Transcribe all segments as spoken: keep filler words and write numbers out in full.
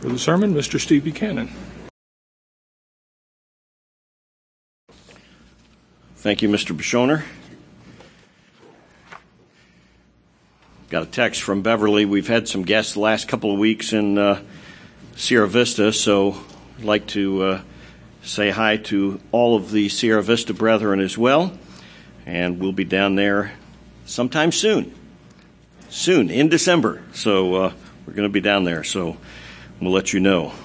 For the sermon, Mister Steve Buchanan. Thank you, Mister Bishoner. Got a text from Beverly. We've had some guests the last couple of weeks in uh, Sierra Vista, so I'd like to uh, say hi to all of the Sierra Vista brethren as well, and we'll be down there sometime soon. Soon, in December. So uh, we're going to be down there, so we'll let you know.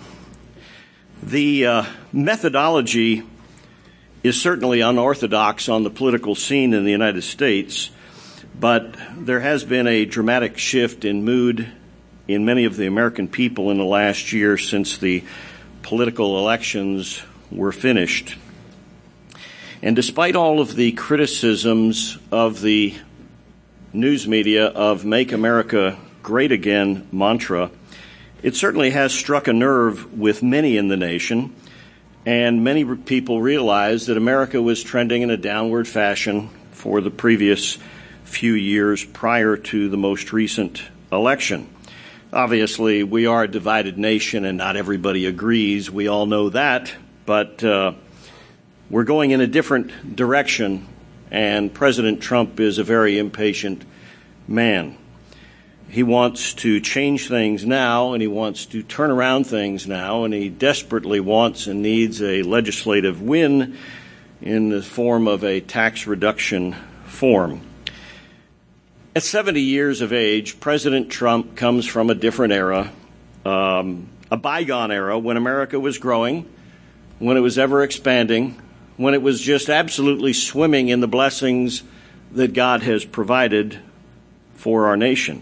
The uh, methodology is certainly unorthodox on the political scene in the United States, but there has been a dramatic shift in mood in many of the American people in the last year since the political elections were finished. And despite all of the criticisms of the news media of Make America Great Again mantra, it certainly has struck a nerve with many in the nation. And many people realized that America was trending in a downward fashion for the previous few years prior to the most recent election. Obviously, we are a divided nation and not everybody agrees. We all know that. But uh, we're going in a different direction, and President Trump is a very impatient man. He wants to change things now, and he wants to turn around things now, and he desperately wants and needs a legislative win in the form of a tax reduction form. At seventy years of age, President Trump comes from a different era, um, a bygone era when America was growing, when it was ever expanding, when it was just absolutely swimming in the blessings that God has provided for our nation.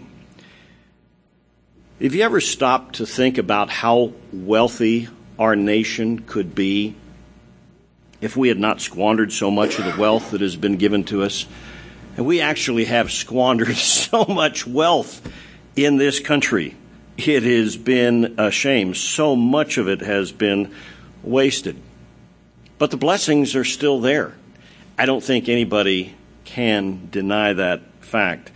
Have you ever stopped to think about how wealthy our nation could be if we had not squandered so much of the wealth that has been given to us? And we actually have squandered so much wealth in this country. It has been a shame. So much of it has been wasted. But the blessings are still there. I don't think anybody can deny that fact.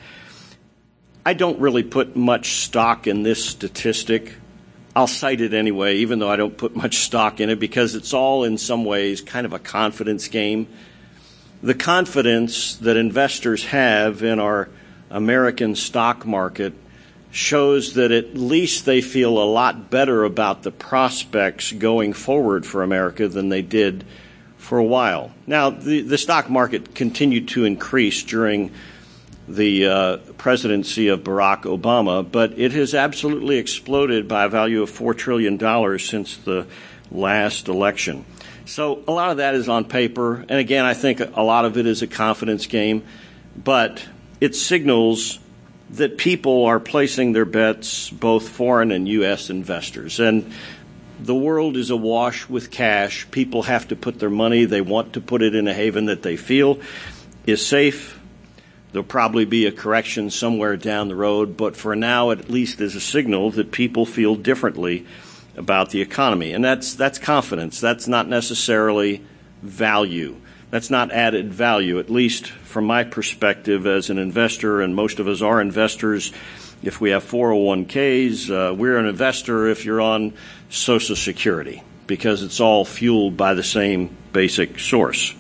I don't really put much stock in this statistic. I'll cite it anyway, even though I don't put much stock in it, because it's all in some ways kind of a confidence game. The confidence that investors have in our American stock market shows that at least they feel a lot better about the prospects going forward for America than they did for a while. Now, the, the stock market continued to increase during the uh, presidency of Barack Obama, but it has absolutely exploded by a value of four trillion dollars since the last election. So a lot of that is on paper, and again, I think a lot of it is a confidence game, but it signals that people are placing their bets, both foreign and U S investors. And the world is awash with cash. People have to put their money, they want to put it in a haven that they feel is safe. There'll probably be a correction somewhere down the road, but for now, at least is a signal that people feel differently about the economy. And that's that's confidence. That's not necessarily value. That's not added value, at least from my perspective as an investor, and most of us are investors. If we have four oh one k's, uh, we're an investor if you're on Social Security, because it's all fueled by the same basic source.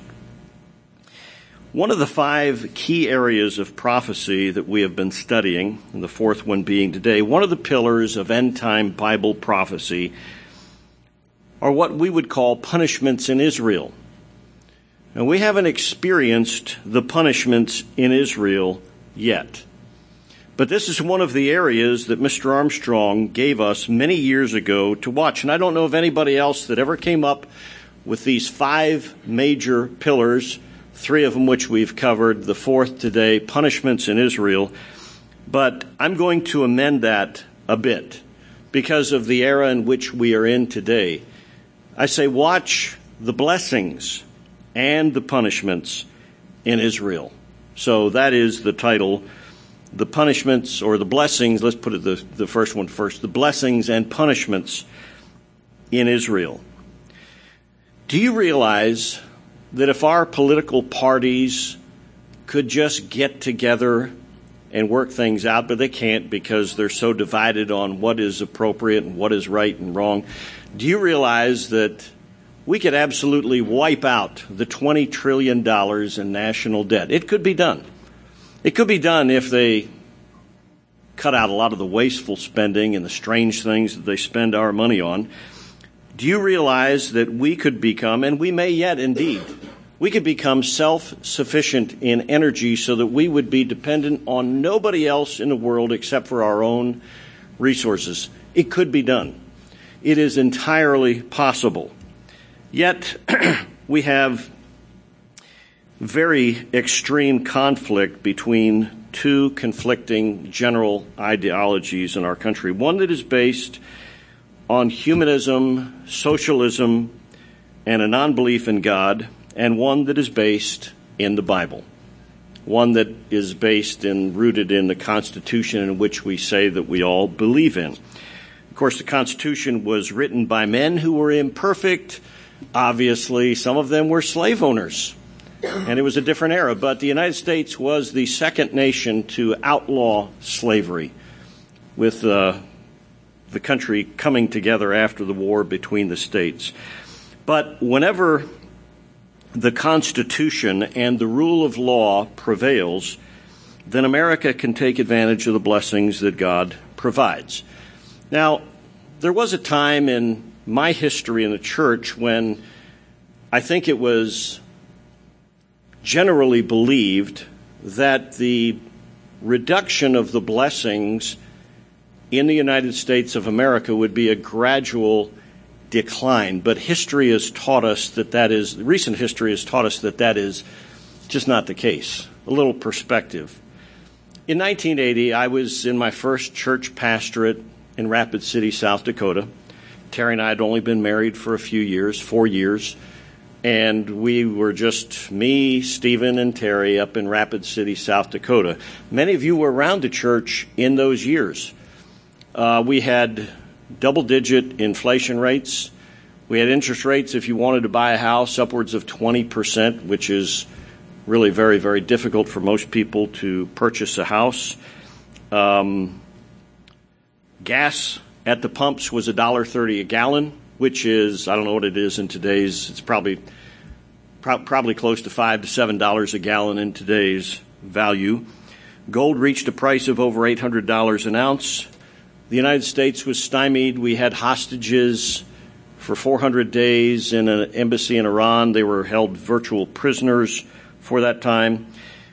One of the five key areas of prophecy that we have been studying, and the fourth one being today, one of the pillars of end-time Bible prophecy are what we would call punishments in Israel. And we haven't experienced the punishments in Israel yet. But this is one of the areas that Mister Armstrong gave us many years ago to watch. And I don't know of anybody else that ever came up with these five major pillars, three of them which we've covered, the fourth today, punishments in Israel. But I'm going to amend that a bit because of the era in which we are in today. I say watch the blessings and the punishments in Israel. So that is the title, the punishments or the blessings, let's put it the, the first one first, the blessings and punishments in Israel. Do you realize that if our political parties could just get together and work things out, but they can't because they're so divided on what is appropriate and what is right and wrong. Do you realize that we could absolutely wipe out the twenty trillion dollars in national debt? It could be done. It could be done if they cut out a lot of the wasteful spending and the strange things that they spend our money on. Do you realize that we could become, and we may yet indeed, we could become self-sufficient in energy so that we would be dependent on nobody else in the world except for our own resources? It could be done. It is entirely possible. Yet we have very extreme conflict between two conflicting general ideologies in our country. One that is based on humanism, socialism, and a non-belief in God, and one that is based in the Bible. One that is based and rooted in the Constitution in which we say that we all believe in. Of course, the Constitution was written by men who were imperfect. Obviously, some of them were slave owners, and it was a different era. But the United States was the second nation to outlaw slavery, with uh, the country coming together after the war between the states. But whenever the Constitution and the rule of law prevails, then America can take advantage of the blessings that God provides. Now, there was a time in my history in the church when I think it was generally believed that the reduction of the blessings in the United States of America would be a gradual decline. But history has taught us that that is, recent history has taught us that that is just not the case. A little perspective. In nineteen eighty, I was in my first church pastorate in Rapid City, South Dakota. Terry and I had only been married for a few years, four years. And we were just me, Stephen, and Terry up in Rapid City, South Dakota. Many of you were around the church in those years. Uh, we had double-digit inflation rates. We had interest rates, if you wanted to buy a house, upwards of twenty percent, which is really very, very difficult for most people to purchase a house. Um, gas at the pumps was one dollar thirty a gallon, which is, I don't know what it is in today's, it's probably pro- probably close to five to seven dollars a gallon in today's value. Gold reached a price of over eight hundred dollars an ounce. The United States was stymied. We had hostages for four hundred days in an embassy in Iran. They were held virtual prisoners for that time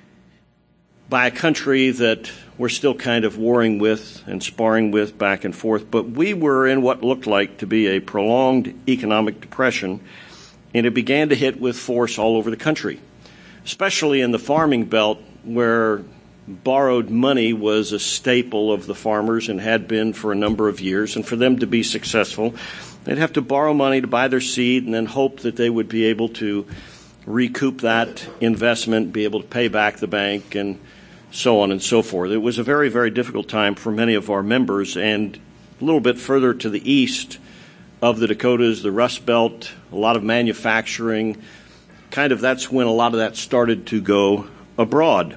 by a country that we're still kind of warring with and sparring with back and forth. But we were in what looked like to be a prolonged economic depression, and it began to hit with force all over the country, especially in the farming belt where borrowed money was a staple of the farmers and had been for a number of years. And for them to be successful, they'd have to borrow money to buy their seed and then hope that they would be able to recoup that investment, be able to pay back the bank, and so on and so forth. It was a very, very difficult time for many of our members. And a little bit further to the east of the Dakotas, the Rust Belt, a lot of manufacturing, kind of that's when a lot of that started to go abroad.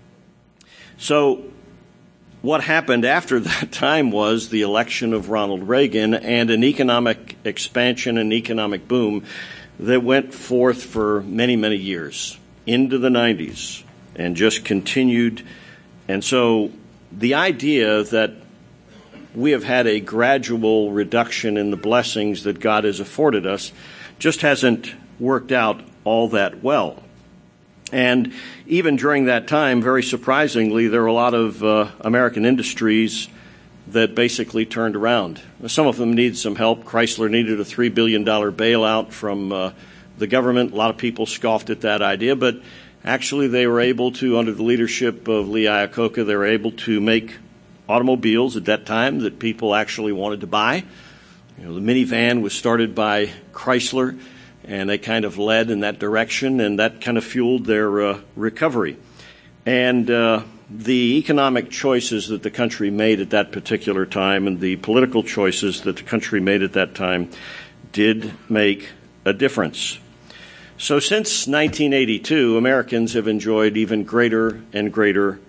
So what happened after that time was the election of Ronald Reagan and an economic expansion and economic boom that went forth for many, many years into the nineties and just continued. And so the idea that we have had a gradual reduction in the blessings that God has afforded us just hasn't worked out all that well. And even during that time, very surprisingly, there were a lot of uh, American industries that basically turned around. Some of them needed some help. Chrysler needed a three billion dollars bailout from uh, the government. A lot of people scoffed at that idea, but actually they were able to, under the leadership of Lee Iacocca, they were able to make automobiles at that time that people actually wanted to buy. You know, the minivan was started by Chrysler, and they kind of led in that direction, and that kind of fueled their uh, recovery. And uh, the economic choices that the country made at that particular time and the political choices that the country made at that time did make a difference. So since nineteen eighty-two, Americans have enjoyed even greater and greater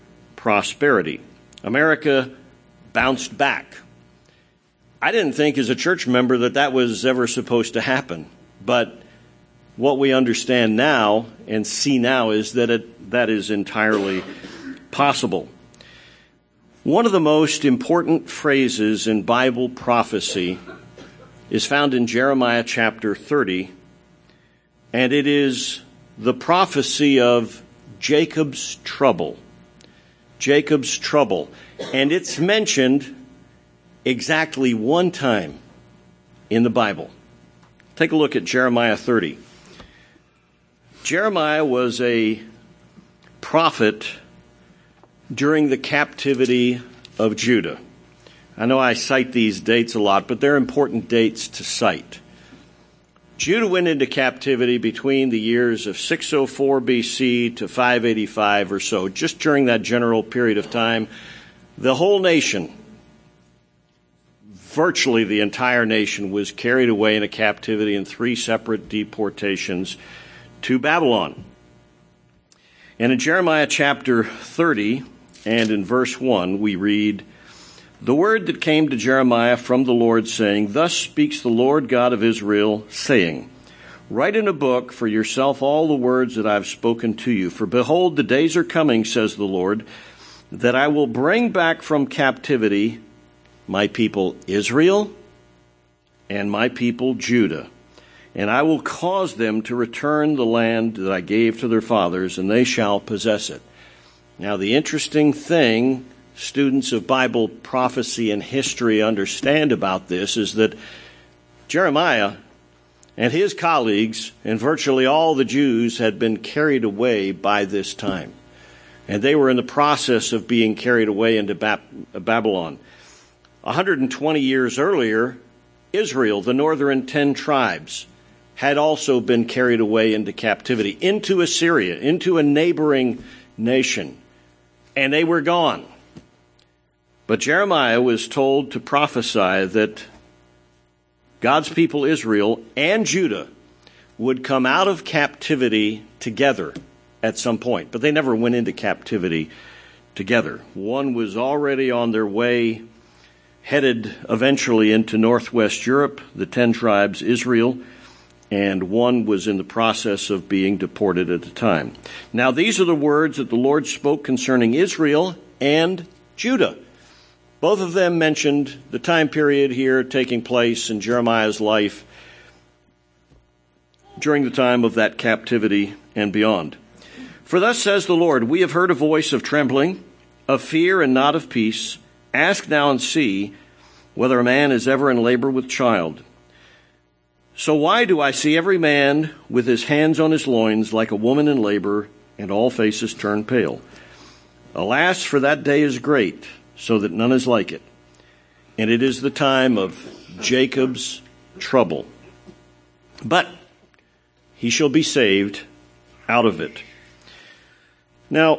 prosperity. America bounced back. I didn't think as a church member that that was ever supposed to happen. But what we understand now and see now is that it, that is entirely possible. One of the most important phrases in Bible prophecy is found in Jeremiah chapter thirty, and it is the prophecy of Jacob's trouble. Jacob's trouble. And it's mentioned exactly one time in the Bible. Take a look at Jeremiah thirty. Jeremiah was a prophet during the captivity of Judah. I know I cite these dates a lot, but they're important dates to cite. Judah went into captivity between the years of six oh four B C to five eighty-five or so. Just during that general period of time, the whole nation, virtually the entire nation, was carried away into captivity in three separate deportations to Babylon. And in Jeremiah chapter thirty and in verse one, we read, "The word that came to Jeremiah from the Lord, saying, Thus speaks the Lord God of Israel, saying, Write in a book for yourself all the words that I have spoken to you. For behold, the days are coming, says the Lord, that I will bring back from captivity my people Israel and my people Judah. And I will cause them to return the land that I gave to their fathers, and they shall possess it." Now, the interesting thing students of Bible prophecy and history understand about this is that Jeremiah and his colleagues and virtually all the Jews had been carried away by this time. And they were in the process of being carried away into Babylon. one hundred twenty years earlier, Israel, the northern ten tribes, had also been carried away into captivity, into Assyria, into a neighboring nation. And they were gone. But Jeremiah was told to prophesy that God's people Israel and Judah would come out of captivity together at some point. But they never went into captivity together. One was already on their way, headed eventually into northwest Europe, the ten tribes, Israel, and one was in the process of being deported at the time. Now, these are the words that the Lord spoke concerning Israel and Judah. Both of them mentioned the time period here taking place in Jeremiah's life during the time of that captivity and beyond. "For thus says the Lord, we have heard a voice of trembling, of fear and not of peace. Ask now and see whether a man is ever in labor with child. So why do I see every man with his hands on his loins like a woman in labor, and all faces turn pale? Alas, for that day is great, so that none is like it. And it is the time of Jacob's trouble. But he shall be saved out of it." Now,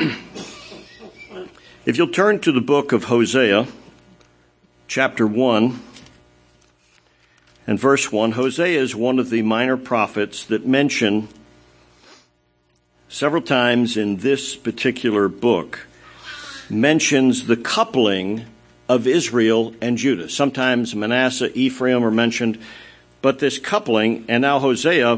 if you'll turn to the book of Hosea, chapter one, and verse one, Hosea is one of the minor prophets that mention several times in this particular book, mentions the coupling of Israel and Judah. Sometimes Manasseh, Ephraim are mentioned, but this coupling, and now Hosea,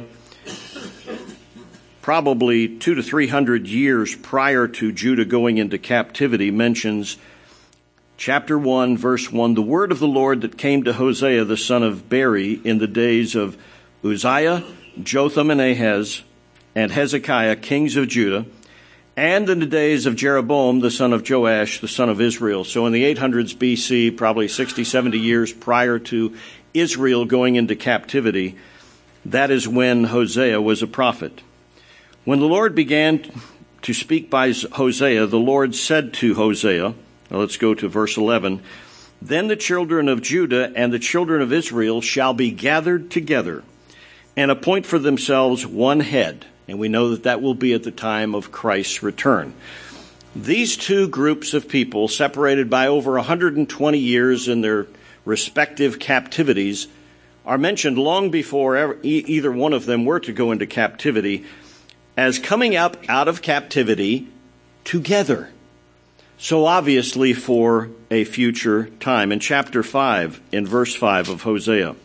probably two to three hundred years prior to Judah going into captivity, mentions chapter one, verse one, "The word of the Lord that came to Hosea the son of Beri in the days of Uzziah, Jotham, and Ahaz, and Hezekiah, kings of Judah, and in the days of Jeroboam the son of Joash, the son of Israel." So in the eight hundreds B C, probably sixty, seventy years prior to Israel going into captivity, that is when Hosea was a prophet. When the Lord began to speak by Hosea, the Lord said to Hosea, now let's go to verse eleven, "Then the children of Judah and the children of Israel shall be gathered together and appoint for themselves one head." And we know that that will be at the time of Christ's return. These two groups of people, separated by over one hundred twenty years in their respective captivities, are mentioned long before ever, e- either one of them were to go into captivity, as coming up out of captivity together. So obviously for a future time. In chapter five, in verse five of Hosea,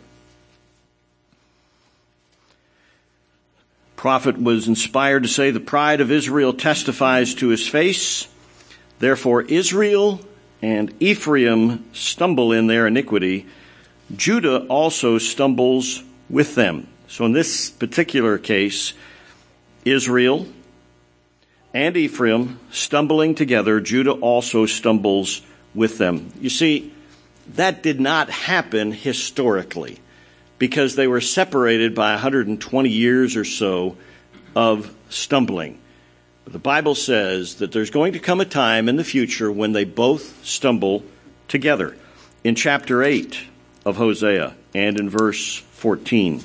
prophet was inspired to say, the pride of Israel testifies to his face. Therefore Israel and Ephraim stumble in their iniquity. Judah also stumbles with them. So in this particular case, Israel and Ephraim stumbling together, Judah also stumbles with them. You see, that did not happen historically because they were separated by one hundred twenty years or so of stumbling. But the Bible says that there's going to come a time in the future when they both stumble together. In chapter eight of Hosea and in verse fourteen.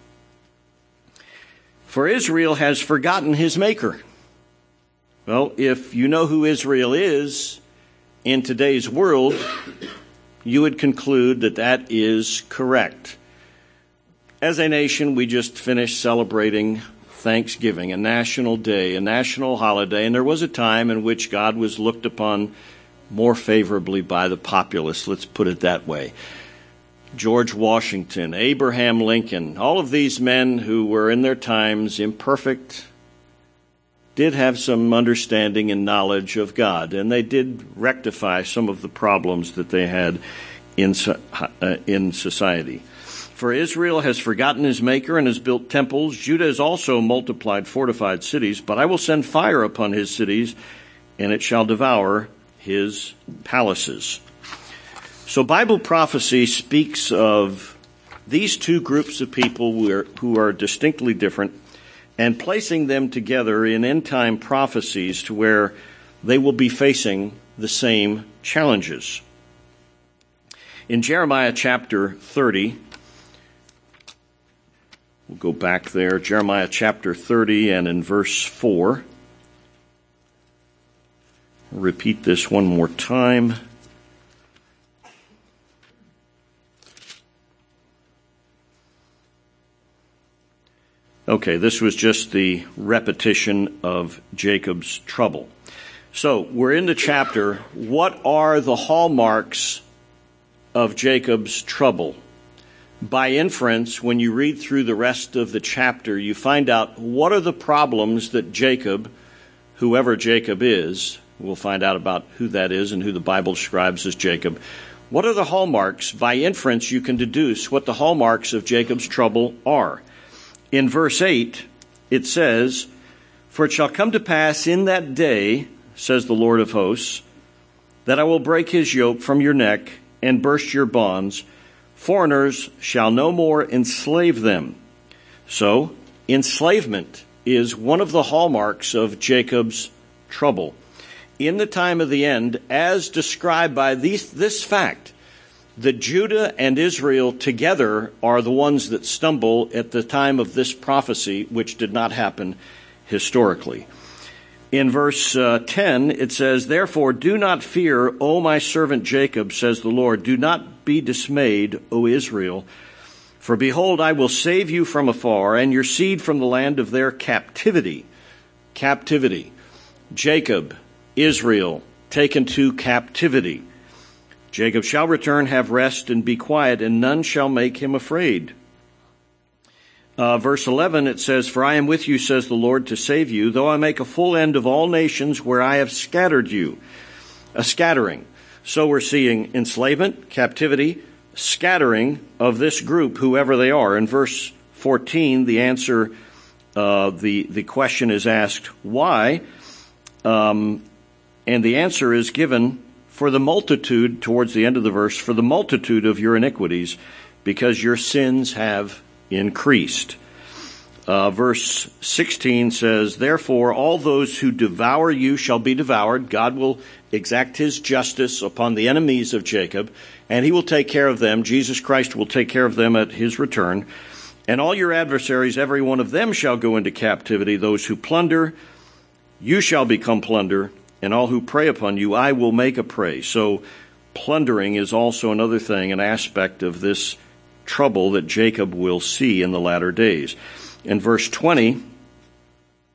For Israel has forgotten his maker. Well, if you know who Israel is in today's world, you would conclude that that is correct. As a nation, we just finished celebrating Thanksgiving, a national day, a national holiday, and there was a time in which God was looked upon more favorably by the populace, let's put it that way. George Washington, Abraham Lincoln, all of these men who were in their times imperfect, did have some understanding and knowledge of God, and they did rectify some of the problems that they had in, uh, in society. For Israel has forgotten his maker and has built temples. Judah has also multiplied fortified cities, but I will send fire upon his cities, and it shall devour his palaces. So Bible prophecy speaks of these two groups of people who are, who are distinctly different, and placing them together in end-time prophecies to where they will be facing the same challenges. In Jeremiah chapter thirty, we'll go back there, Jeremiah chapter thirty and in verse four. I'll repeat this one more time. Okay, this was just the repetition of Jacob's trouble. So, we're in the chapter. What are the hallmarks of Jacob's trouble? By inference, when you read through the rest of the chapter, you find out what are the problems that Jacob, whoever Jacob is, we'll find out about who that is and who the Bible describes as Jacob. What are the hallmarks? By inference, you can deduce what the hallmarks of Jacob's trouble are. In verse eight, it says, For it shall come to pass in that day, says the Lord of hosts, that I will break his yoke from your neck and burst your bonds. Foreigners shall no more enslave them. So, enslavement is one of the hallmarks of Jacob's trouble. In the time of the end, as described by these, this fact, that Judah and Israel together are the ones that stumble at the time of this prophecy, which did not happen historically. In verse uh, ten, it says, Therefore do not fear, O my servant Jacob, says the Lord. Do not be dismayed, O Israel. For behold, I will save you from afar, and your seed from the land of their captivity. Captivity. Jacob, Israel, taken to captivity. Jacob shall return, have rest, and be quiet, and none shall make him afraid. Uh, verse eleven, it says, For I am with you, says the Lord, to save you, though I make a full end of all nations where I have scattered you. A scattering. So we're seeing enslavement, captivity, scattering of this group, whoever they are. In verse fourteen, the answer, uh, the, the question is asked, why? Um, and the answer is given, For the multitude, towards the end of the verse, for the multitude of your iniquities, because your sins have increased. Uh, verse sixteen says, Therefore all those who devour you shall be devoured. God will exact his justice upon the enemies of Jacob, and he will take care of them. Jesus Christ will take care of them at his return. And all your adversaries, every one of them shall go into captivity. Those who plunder, you shall become plunder. And all who prey upon you, I will make a prey. So plundering is also another thing, an aspect of this trouble that Jacob will see in the latter days. In verse twenty,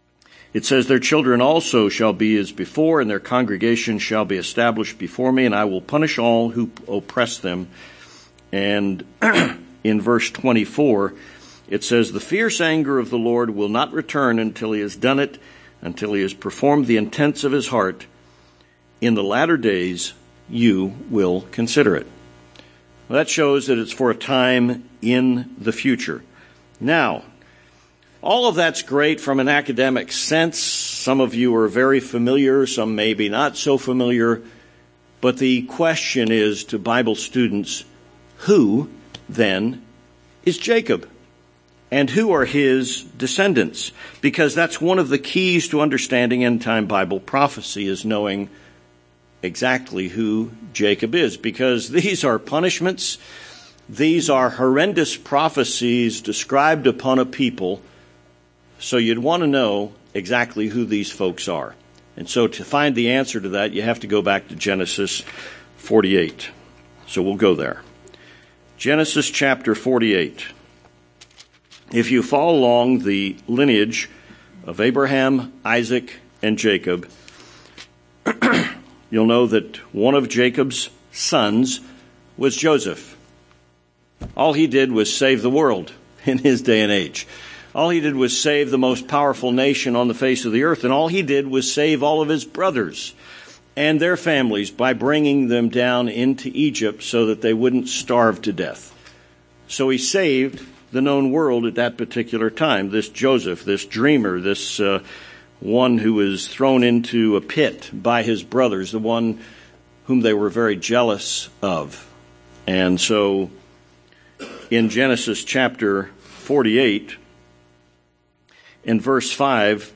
It says, their children also shall be as before, and their congregation shall be established before me, and I will punish all who oppress them. And in verse twenty-four, it says, the fierce anger of the Lord will not return until he has done it, until he has performed the intents of his heart. In the latter days, you will consider it. Well, that shows that it's for a time in the future. Now, all of that's great from an academic sense. Some of you are very familiar, some maybe not so familiar. But the question is to Bible students, who then is Jacob? And who are his descendants? Because that's one of the keys to understanding end-time Bible prophecy, is knowing exactly who Jacob is. Because these are punishments, these are horrendous prophecies described upon a people. So you'd want to know exactly who these folks are. And so to find the answer to that, you have to go back to Genesis forty-eight. So we'll go there. Genesis chapter forty-eight. If you follow along the lineage of Abraham, Isaac, and Jacob, you'll know that one of Jacob's sons was Joseph. All he did was save the world in his day and age. All he did was save the most powerful nation on the face of the earth, and all he did was save all of his brothers and their families by bringing them down into Egypt so that they wouldn't starve to death. So he saved the known world at that particular time. This Joseph, this dreamer, this uh, one who was thrown into a pit by his brothers, the one whom they were very jealous of. And so in Genesis chapter forty-eight, in verse five,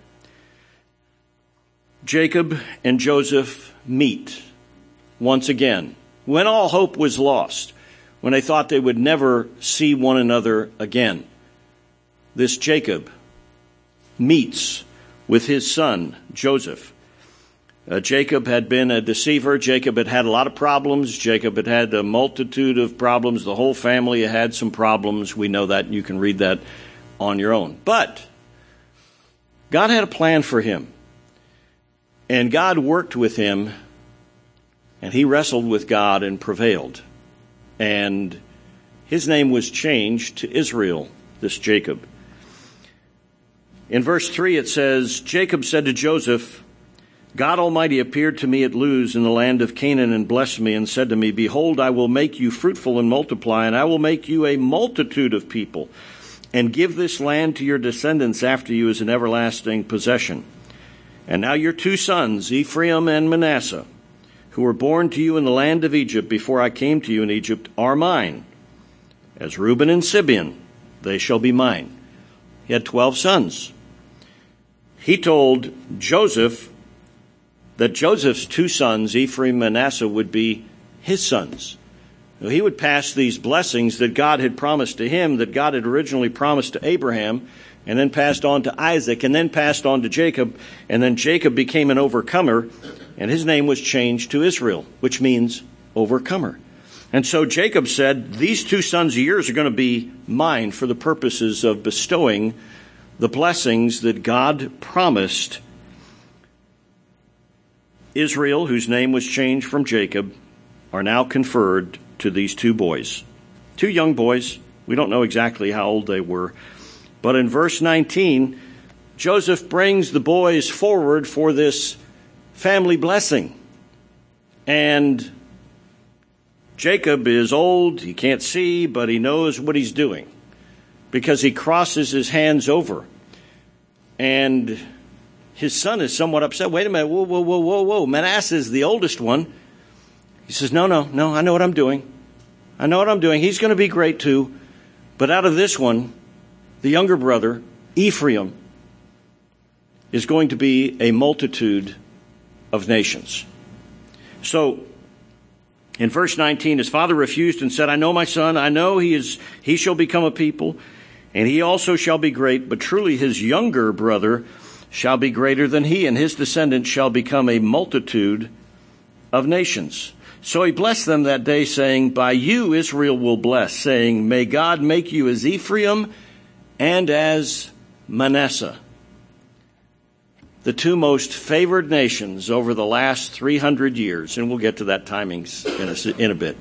Jacob and Joseph meet once again when all hope was lost, when they thought they would never see one another again. This Jacob meets with his son, Joseph. Uh, Jacob had been a deceiver. Jacob had had a lot of problems. Jacob had had a multitude of problems. The whole family had some problems. We know that. You can read that on your own. But God had a plan for him. And God worked with him. And he wrestled with God and prevailed. And his name was changed to Israel, this Jacob. In verse three it says, Jacob said to Joseph, God Almighty appeared to me at Luz in the land of Canaan and blessed me and said to me, behold, I will make you fruitful and multiply, and I will make you a multitude of people, and give this land to your descendants after you as an everlasting possession. And now your two sons, Ephraim and Manasseh, who were born to you in the land of Egypt before I came to you in Egypt, are mine. As Reuben and Simeon, they shall be mine. He had twelve sons. He told Joseph that Joseph's two sons, Ephraim and Manasseh, would be his sons. He would pass these blessings that God had promised to him, that God had originally promised to Abraham, and then passed on to Isaac, and then passed on to Jacob, and then Jacob became an overcomer, and his name was changed to Israel, which means overcomer. And so Jacob said, these two sons of yours are going to be mine for the purposes of bestowing the blessings that God promised Israel, whose name was changed from Jacob, are now conferred to these two boys. Two young boys. We don't know exactly how old they were. But in verse nineteen, Joseph brings the boys forward for this family blessing. And Jacob is old, he can't see, but he knows what he's doing because he crosses his hands over. And his son is somewhat upset. Wait a minute, whoa, whoa, whoa, whoa, whoa. Manasseh is the oldest one. He says, no, no, no, I know what I'm doing. I know what I'm doing. He's going to be great too. But out of this one, the younger brother, Ephraim, is going to be a multitude of nations. So, in verse nineteen, his father refused and said, I know my son, I know he is, he shall become a people, and he also shall be great, but truly his younger brother shall be greater than he, and his descendants shall become a multitude of nations. So he blessed them that day, saying, by you Israel will bless, saying, may God make you as Ephraim and as Manasseh. the two most favored nations over the last three hundred years, and we'll get to that timings in a, in a bit.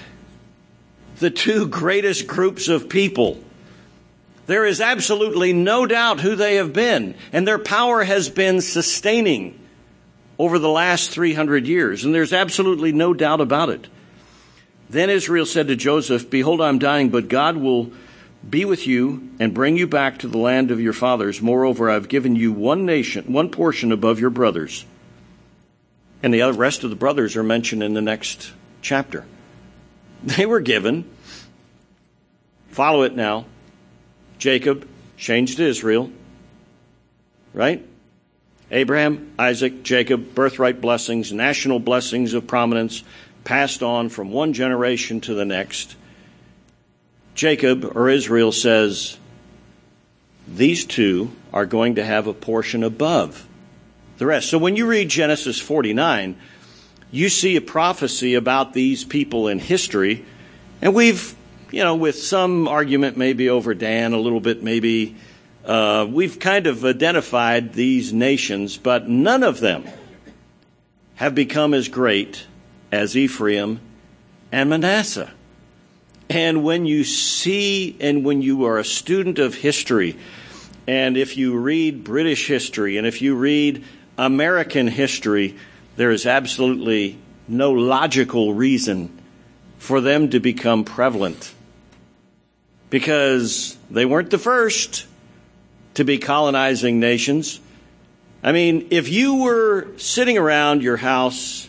The two greatest groups of people. There is absolutely no doubt who they have been, and their power has been sustaining over the last three hundred years, and there's absolutely no doubt about it. Then Israel said to Joseph, "Behold, I'm dying, but God will be with you and bring you back to the land of your fathers. Moreover, I've given you one nation, one portion above your brothers." And the other rest of the brothers are mentioned in the next chapter. They were given, follow it now, Jacob changed to Israel, right? Abraham, Isaac, Jacob, birthright blessings, national blessings of prominence, passed on from one generation to the next. Jacob, or Israel, says, these two are going to have a portion above the rest. So when you read Genesis forty-nine, you see a prophecy about these people in history, and we've, you know, with some argument maybe over Dan, a little bit maybe, uh, we've kind of identified these nations, but none of them have become as great as Ephraim and Manasseh. And when you see, and when you are a student of history, and if you read British history, and if you read American history, there is absolutely no logical reason for them to become prevalent. Because they weren't the first to be colonizing nations. I mean, if you were sitting around your house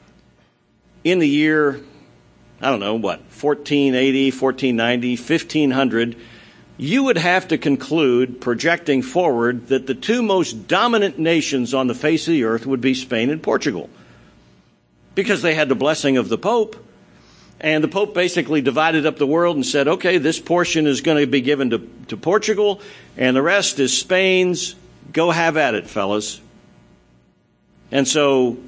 in the year, I don't know, what, fourteen eighty, fourteen ninety, fifteen hundred, you would have to conclude, projecting forward, that the two most dominant nations on the face of the earth would be Spain and Portugal. Because they had the blessing of the Pope, and the Pope basically divided up the world and said, okay, this portion is going to be given to, to Portugal, and the rest is Spain's. Go have at it, fellas. And so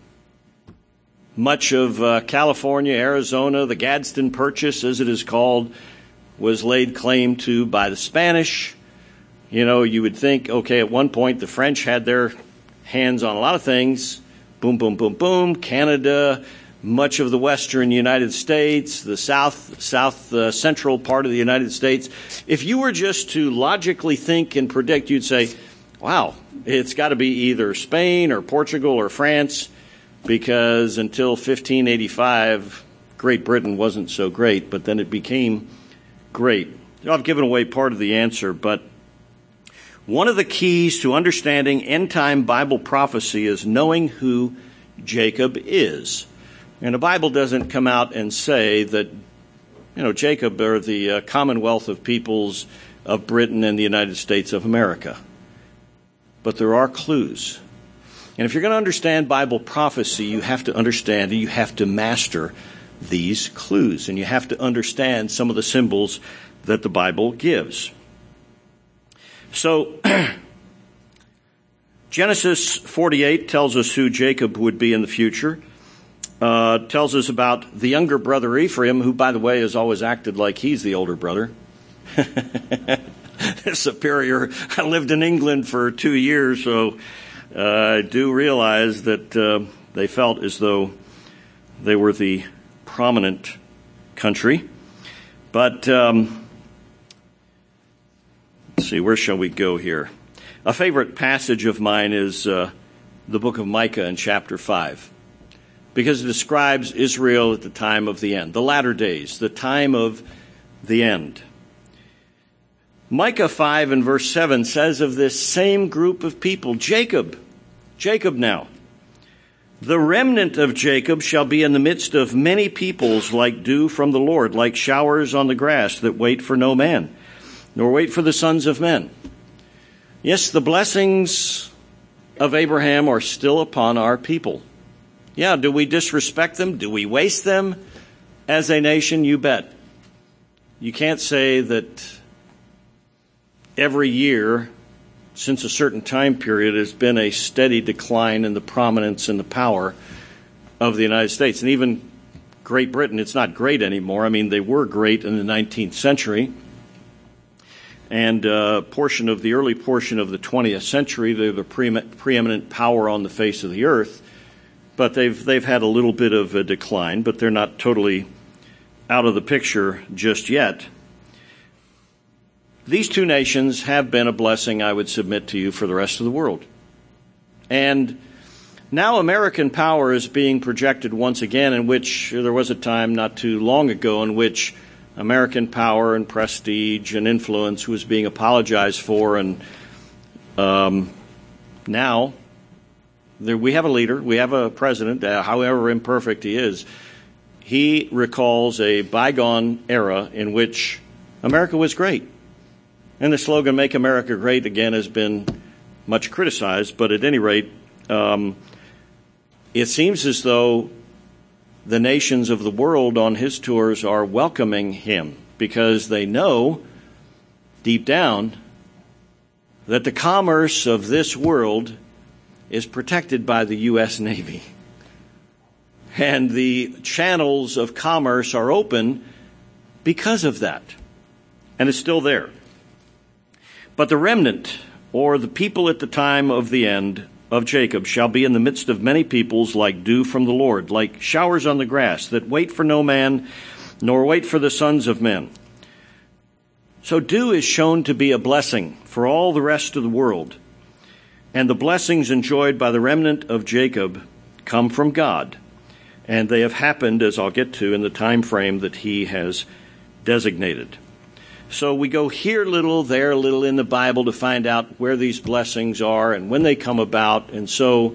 much of uh, California, Arizona, the Gadsden Purchase, as it is called, was laid claim to by the Spanish. You know, you would think, okay, at one point the French had their hands on a lot of things. Boom, boom, boom, boom. Canada, much of the western United States, the south, south uh, central part of the United States. If you were just to logically think and predict, you'd say, wow, it's got to be either Spain or Portugal or France, because until fifteen eighty-five, Great Britain wasn't so great, but then it became great. You know, I've given away part of the answer, but one of the keys to understanding end-time Bible prophecy is knowing who Jacob is. And the Bible doesn't come out and say that, you know, Jacob are the uh, commonwealth of peoples of Britain and the United States of America. But there are clues. And if you're going to understand Bible prophecy, you have to understand and you have to master these clues. And you have to understand some of the symbols that the Bible gives. So, Genesis forty-eight tells us who Jacob would be in the future. Uh, tells us about the younger brother Ephraim, who, by the way, has always acted like he's the older brother. Superior. I lived in England for two years, so uh, I do realize that uh, they felt as though they were the prominent country. But um, let's see, where shall we go here? A favorite passage of mine is uh, the book of Micah in chapter five, because it describes Israel at the time of the end, the latter days, the time of the end. Micah five and verse seven says of this same group of people, Jacob, Jacob now, the remnant of Jacob shall be in the midst of many peoples like dew from the Lord, like showers on the grass that wait for no man, nor wait for the sons of men. Yes, the blessings of Abraham are still upon our people. Yeah, do we disrespect them? Do we waste them as a nation? You bet. You can't say that every year since a certain time period has been a steady decline in the prominence and the power of the United States. And even Great Britain, it's not great anymore. I mean, they were great in the nineteenth century. and uh, portion of the early portion of the twentieth century. They're the pre- preeminent power on the face of the earth, but they've they've had a little bit of a decline, but they're not totally out of the picture just yet. These two nations have been a blessing, I would submit to you, for the rest of the world. And now American power is being projected once again, in which there was a time not too long ago in which American power and prestige and influence was being apologized for. And um, now there, we have a leader, we have a president, uh, however imperfect he is. He recalls a bygone era in which America was great. And the slogan, "Make America Great Again," has been much criticized, but at any rate, um, it seems as though the nations of the world on his tours are welcoming him because they know deep down that the commerce of this world is protected by the U S Navy. And the channels of commerce are open because of that. And it's still there. But the remnant, or the people at the time of the end of Jacob, shall be in the midst of many peoples like dew from the Lord, like showers on the grass, that wait for no man, nor wait for the sons of men. So dew is shown to be a blessing for all the rest of the world. And the blessings enjoyed by the remnant of Jacob come from God. And they have happened, as I'll get to, in the time frame that he has designated. So we go here a little, there a little in the Bible to find out where these blessings are and when they come about. And so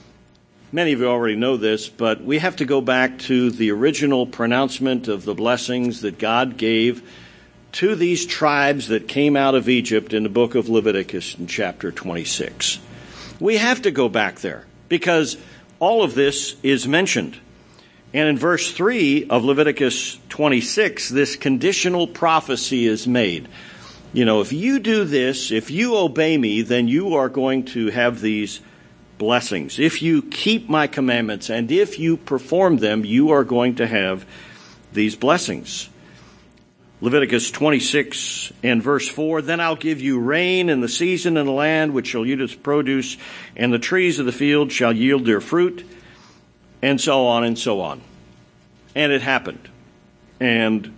many of you already know this, but we have to go back to the original pronouncement of the blessings that God gave to these tribes that came out of Egypt in the book of Leviticus in chapter twenty-six. We have to go back there because all of this is mentioned. And in verse three of Leviticus twenty-six, this conditional prophecy is made. You know, if you do this, if you obey me, then you are going to have these blessings. If you keep my commandments and if you perform them, you are going to have these blessings. Leviticus twenty-six and verse four, then I'll give you rain in the season in the land which shall yield its produce, and the trees of the field shall yield their fruit, and so on and so on. And it happened. And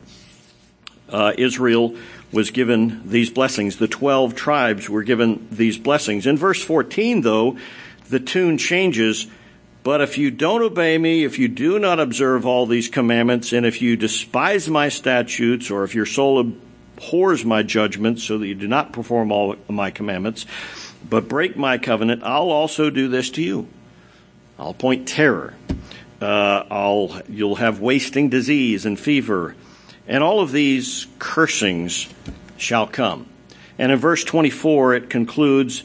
uh, Israel was given these blessings. The twelve tribes were given these blessings. In verse fourteen, though, the tune changes. But if you don't obey me, if you do not observe all these commandments, and if you despise my statutes, or if your soul abhors my judgments, so that you do not perform all my commandments, but break my covenant, I'll also do this to you. I'll appoint terror. Uh, I'll, you'll have wasting disease and fever, and all of these cursings shall come. And in verse twenty-four, it concludes,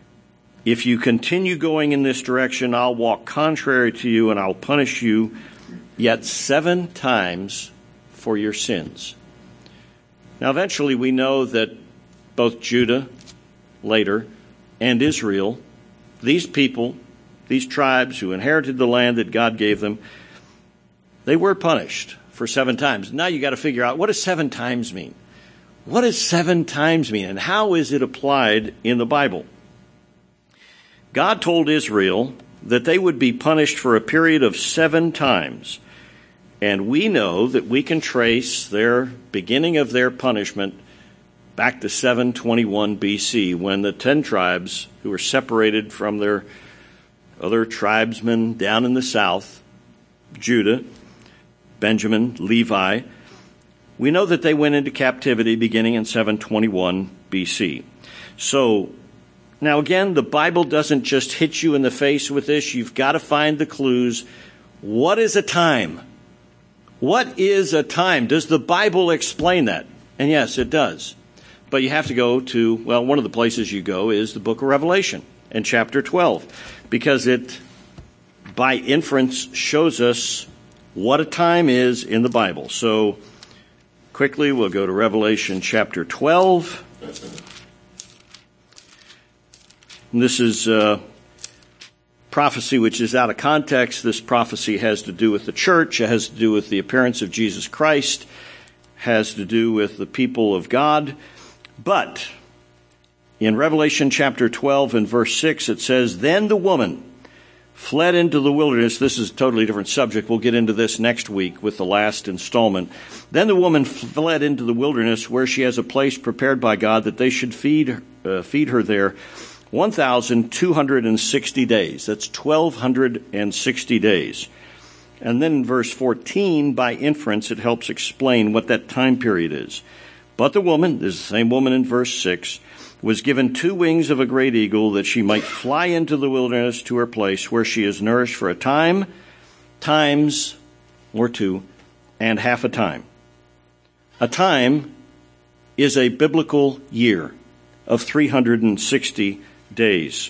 if you continue going in this direction, I'll walk contrary to you, and I'll punish you yet seven times for your sins. Now, eventually we know that both Judah, later, and Israel, these people, these tribes who inherited the land that God gave them, they were punished for seven times. Now you got to figure out, what does seven times mean? What does seven times mean, and how is it applied in the Bible? God told Israel that they would be punished for a period of seven times. And we know that we can trace their beginning of their punishment back to seven twenty-one B C, when the ten tribes who were separated from their other tribesmen down in the south, Judah, Benjamin, Levi, we know that they went into captivity beginning in seven twenty-one B C. So, now again, the Bible doesn't just hit you in the face with this. You've got to find the clues. What is a time? What is a time? Does the Bible explain that? And yes, it does. But you have to go to, well, one of the places you go is the book of Revelation in chapter twelve, because it, by inference, shows us what a time is in the Bible. So, quickly, we'll go to Revelation chapter twelve. And this is uh, prophecy which is out of context. This prophecy has to do with the church. It has to do with the appearance of Jesus Christ. Has to do with the people of God. But in Revelation chapter twelve and verse six, it says, "Then the woman fled into the wilderness." This is a totally different subject. We'll get into this next week with the last installment. "Then the woman fled into the wilderness, where she has a place prepared by God that they should feed uh, feed her there one thousand two hundred sixty days." That's twelve sixty days. And then in verse fourteen, by inference, it helps explain what that time period is. "But the woman," this is the same woman in verse six, "was given two wings of a great eagle, that she might fly into the wilderness to her place, where she is nourished for a time, times, or two, and half a time." A time is a biblical year of three hundred sixty days.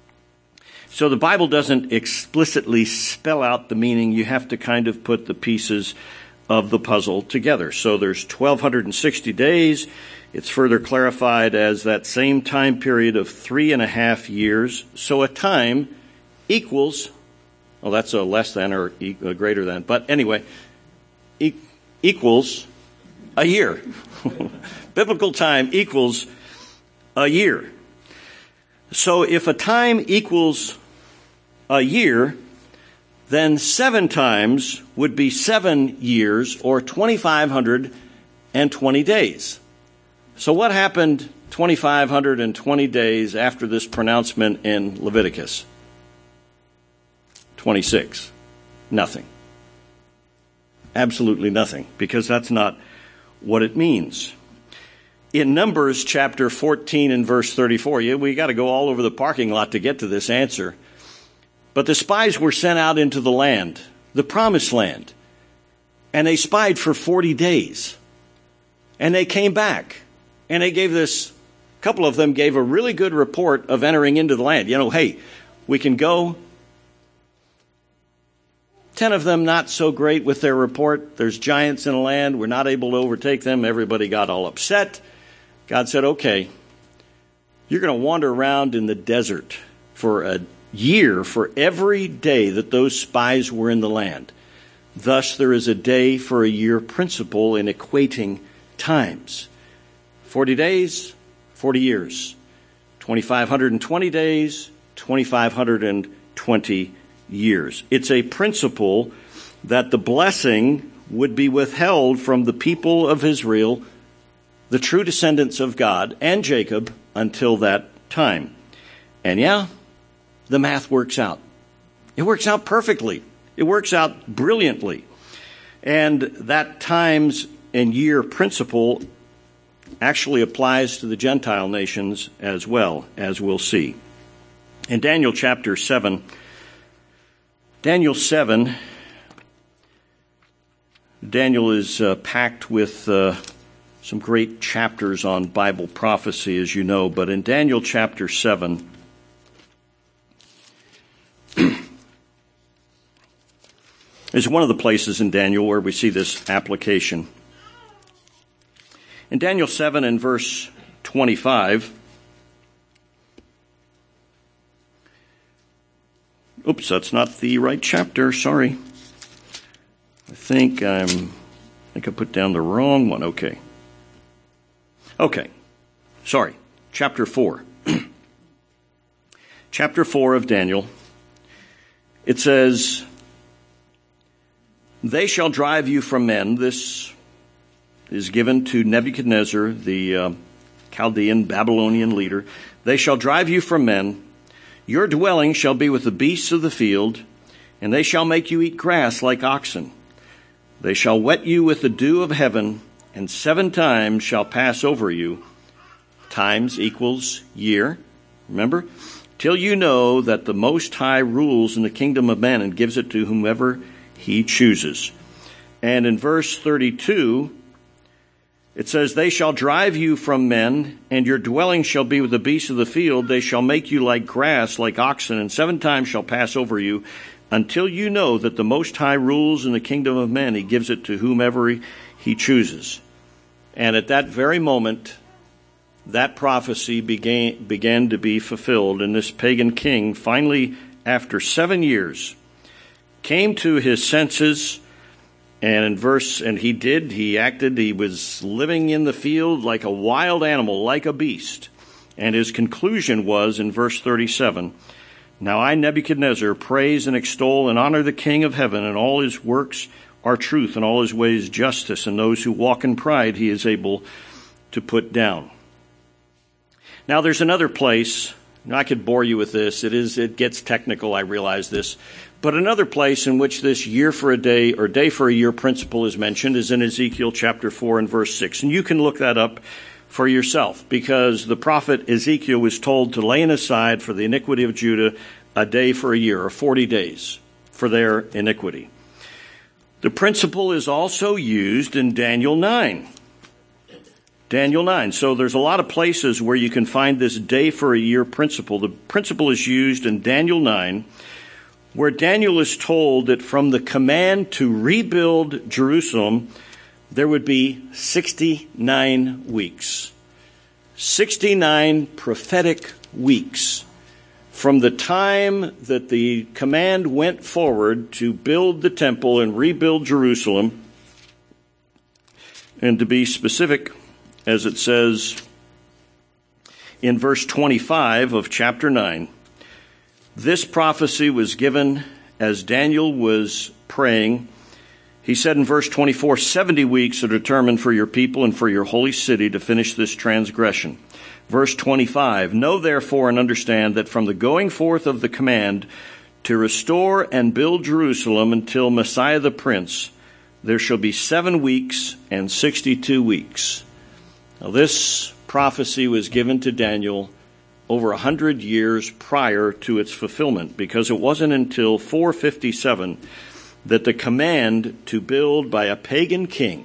So the Bible doesn't explicitly spell out the meaning. You have to kind of put the pieces of the puzzle together. So there's twelve sixty days. It's further clarified as that same time period of three and a half years. So a time equals, well, that's a less than or e- a greater than, but anyway, e- equals a year. Biblical time equals a year. So if a time equals a year, then seven times would be seven years, or two thousand five hundred twenty days. So what happened two thousand five hundred twenty days after this pronouncement in Leviticus? twenty-six. Nothing. Absolutely nothing, because that's not what it means. In Numbers chapter fourteen and verse thirty-four, yeah, we got to go all over the parking lot to get to this answer. But the spies were sent out into the land, the promised land, and they spied for forty days. And they came back, and they gave this, a couple of them gave a really good report of entering into the land. You know, hey, we can go. Ten of them not so great with their report. There's giants in the land. We're not able to overtake them. Everybody got all upset. God said, okay, you're going to wander around in the desert for a year for every day that those spies were in the land. Thus, there is a day for a year principle in equating times. forty days, forty years. two thousand five hundred twenty days, two thousand five hundred twenty years. It's a principle that the blessing would be withheld from the people of Israel, the true descendants of God and Jacob, until that time. And yeah, the math works out. It works out perfectly. It works out brilliantly. And that times and year principle actually applies to the Gentile nations as well, as we'll see. In Daniel chapter seven, Daniel seven, Daniel is uh, packed with uh, some great chapters on Bible prophecy, as you know, but in Daniel chapter seven, is one of the places in Daniel where we see this application. In Daniel seven and verse twenty-five, oops, that's not the right chapter, sorry. I think I'm, I think I put down the wrong one, okay. Okay, sorry, chapter four. Chapter four of Daniel, it says, "They shall drive you from men." This is given to Nebuchadnezzar, the uh, Chaldean Babylonian leader. "They shall drive you from men. Your dwelling shall be with the beasts of the field, and they shall make you eat grass like oxen. They shall wet you with the dew of heaven, and seven times shall pass over you." Times equals year, remember? "Till you know that the Most High rules in the kingdom of men and gives it to whomever he chooses." And in verse thirty-two, it says, "They shall drive you from men, and your dwelling shall be with the beasts of the field. They shall make you like grass, like oxen, and seven times shall pass over you, until you know that the Most High rules in the kingdom of men. He gives it to whomever he, he chooses." And at that very moment, that prophecy began, began to be fulfilled, and this pagan king finally, after seven years, came to his senses And in verse, and he did, he acted, he was living in the field like a wild animal, like a beast. And his conclusion was in verse thirty-seven, "Now I, Nebuchadnezzar, praise and extol and honor the King of heaven, and all his works are truth, and all his ways justice, and those who walk in pride he is able to put down." Now there's another place, and I could bore you with this, it is, it gets technical, I realize this, but another place in which this year for a day or day for a year principle is mentioned is in Ezekiel chapter four and verse six. And you can look that up for yourself, because the prophet Ezekiel was told to lay aside for the iniquity of Judah a day for a year, or forty days for their iniquity. The principle is also used in Daniel nine. Daniel nine. So there's a lot of places where you can find this day for a year principle. The principle is used in Daniel nine, where Daniel is told that from the command to rebuild Jerusalem, there would be sixty-nine weeks. sixty-nine prophetic weeks. From the time that the command went forward to build the temple and rebuild Jerusalem, and to be specific, as it says in verse twenty-five of chapter nine, this prophecy was given as Daniel was praying. He said in verse twenty-four, seventy weeks are determined for your people and for your holy city to finish this transgression. Verse twenty-five, know therefore and understand that from the going forth of the command to restore and build Jerusalem until Messiah the Prince, there shall be seven weeks and sixty-two weeks. Now this prophecy was given to Daniel over a hundred years prior to its fulfillment, because it wasn't until four fifty-seven that the command to build by a pagan king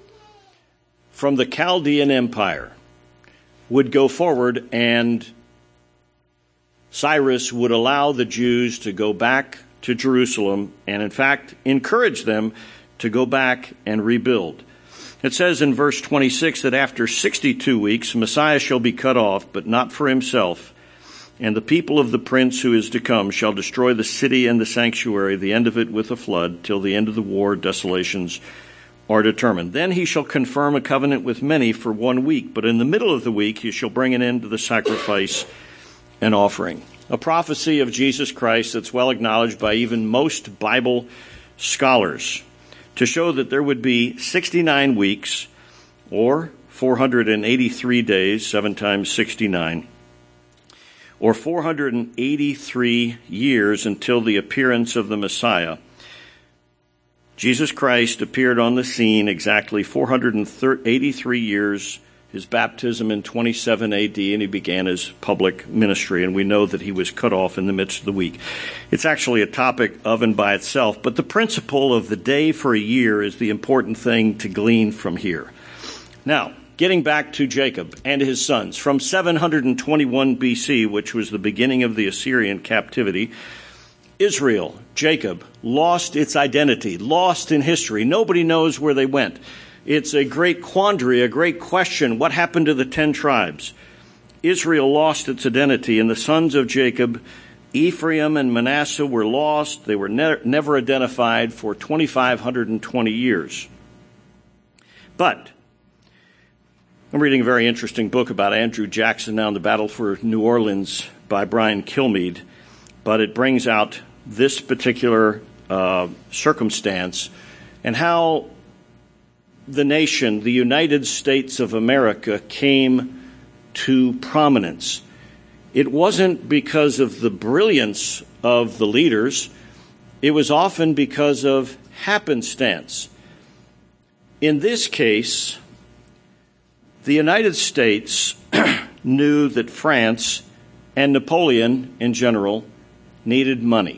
from the Chaldean Empire would go forward, and Cyrus would allow the Jews to go back to Jerusalem and, in fact, encourage them to go back and rebuild. It says in verse twenty-six that after sixty-two weeks, Messiah shall be cut off, but not for himself. And the people of the prince who is to come shall destroy the city and the sanctuary, the end of it with a flood, till the end of the war desolations are determined. Then he shall confirm a covenant with many for one week, but in the middle of the week he shall bring an end to the sacrifice and offering. A prophecy of Jesus Christ that's well acknowledged by even most Bible scholars, to show that there would be sixty-nine weeks, or four hundred eighty-three days, seven times sixty-nine, or four hundred eighty-three years until the appearance of the Messiah. Jesus Christ appeared on the scene exactly four hundred eighty-three years, his baptism in twenty-seven A D, and he began his public ministry, and we know that he was cut off in the midst of the week. It's actually a topic of and by itself, but the principle of the day for a year is the important thing to glean from here. Now, getting back to Jacob and his sons, from seven hundred twenty-one B C, which was the beginning of the Assyrian captivity, Israel, Jacob, lost its identity, lost in history. Nobody knows where they went. It's a great quandary, a great question. What happened to the ten tribes? Israel lost its identity, and the sons of Jacob, Ephraim and Manasseh, were lost. They were ne- never identified for two thousand five hundred twenty years. But I'm reading a very interesting book about Andrew Jackson now in the Battle for New Orleans by Brian Kilmeade, but it brings out this particular uh, circumstance and how the nation, the United States of America, came to prominence. It wasn't because of the brilliance of the leaders. It was often because of happenstance. In this case, the United States knew that France and Napoleon in general needed money.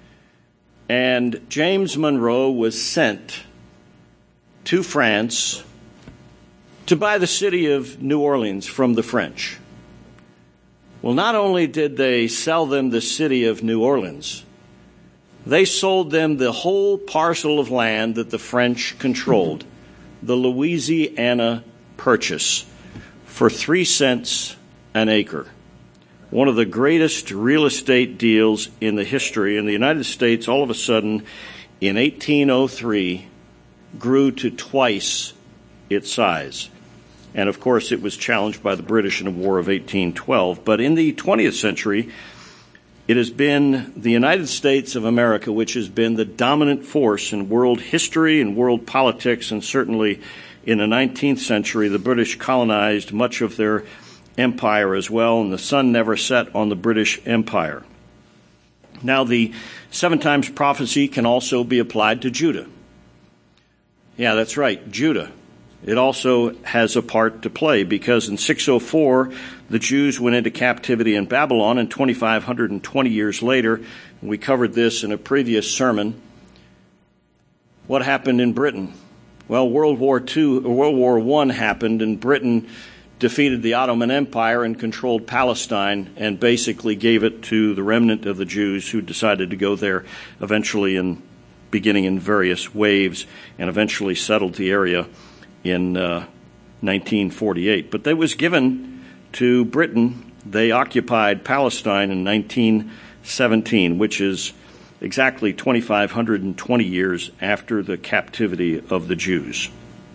And James Monroe was sent to France to buy the city of New Orleans from the French. Well, not only did they sell them the city of New Orleans, they sold them the whole parcel of land that the French controlled, the Louisiana Purchase, for three cents an acre. One of the greatest real estate deals in the history. In the United States, all of a sudden, in eighteen oh three, grew to twice its size. And of course, it was challenged by the British in the War of eighteen twelve. But in the twentieth century, it has been the United States of America which has been the dominant force in world history and world politics, and certainly in the nineteenth century, the British colonized much of their empire as well, and the sun never set on the British Empire. Now, the seven times prophecy can also be applied to Judah. Yeah, that's right, Judah. It also has a part to play, because in six oh four, the Jews went into captivity in Babylon, and two thousand five hundred twenty years later, and we covered this in a previous sermon, what happened in Britain? Well, World War Two, or World War One happened, and Britain defeated the Ottoman Empire and controlled Palestine, and basically gave it to the remnant of the Jews who decided to go there eventually, in beginning in various waves, and eventually settled the area in uh, nineteen forty-eight. But that was given to Britain. They occupied Palestine in nineteen seventeen, which is exactly two thousand five hundred twenty years after the captivity of the Jews.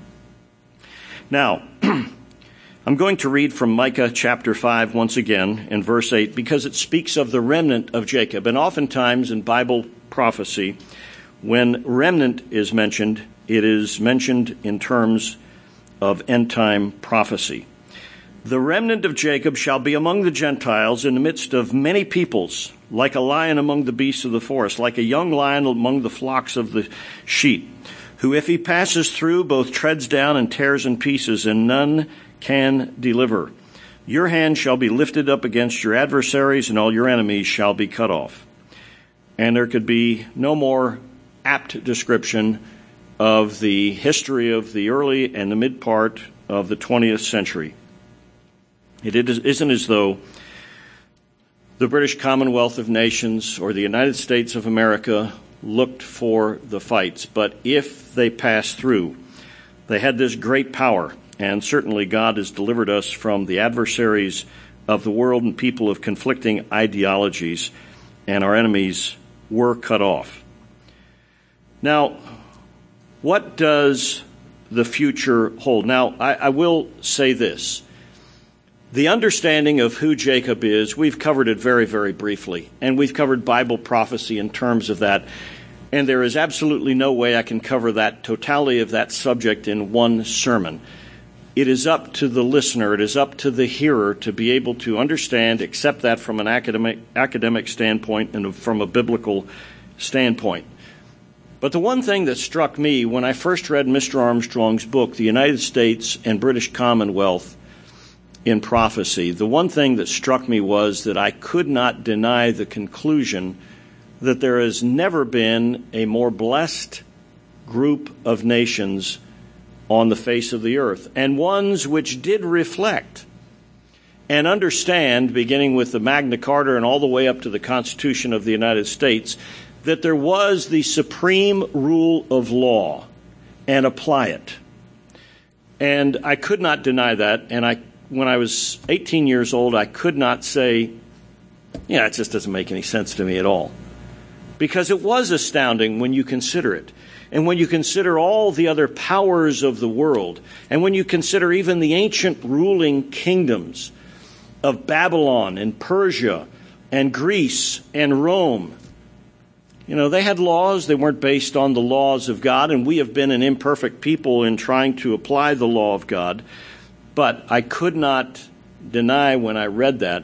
Now, I'm going to read from Micah chapter five once again in verse eight, because it speaks of the remnant of Jacob. And oftentimes in Bible prophecy, when remnant is mentioned, it is mentioned in terms of end-time prophecy. The remnant of Jacob shall be among the Gentiles in the midst of many peoples, like a lion among the beasts of the forest, like a young lion among the flocks of the sheep, who if he passes through both treads down and tears in pieces, and none can deliver. Your hand shall be lifted up against your adversaries, and all your enemies shall be cut off. And there could be no more apt description of the history of the early and the mid part of the twentieth century. It isn't as though the British Commonwealth of Nations or the United States of America looked for the fights, but if they passed through, they had this great power, and certainly God has delivered us from the adversaries of the world and people of conflicting ideologies, and our enemies were cut off. Now, what does the future hold? Now, I, I will say this. The understanding of who Jacob is, we've covered it very, very briefly, and we've covered Bible prophecy in terms of that, and there is absolutely no way I can cover that totality of that subject in one sermon. It is up to the listener, it is up to the hearer to be able to understand, accept that from an academic, academic standpoint and from a biblical standpoint. But the one thing that struck me when I first read Mister Armstrong's book, The United States and British Commonwealth in Prophecy, the one thing that struck me was that I could not deny the conclusion that there has never been a more blessed group of nations on the face of the earth, and ones which did reflect and understand, beginning with the Magna Carta and all the way up to the Constitution of the United States, that there was the supreme rule of law, and apply it. And I could not deny that, and I, when I was eighteen years old, I could not say, yeah, it just doesn't make any sense to me at all. Because it was astounding when you consider it. And when you consider all the other powers of the world, and when you consider even the ancient ruling kingdoms of Babylon and Persia and Greece and Rome, you know, they had laws. They weren't based on the laws of God, and we have been an imperfect people in trying to apply the law of God. But I could not deny when I read that,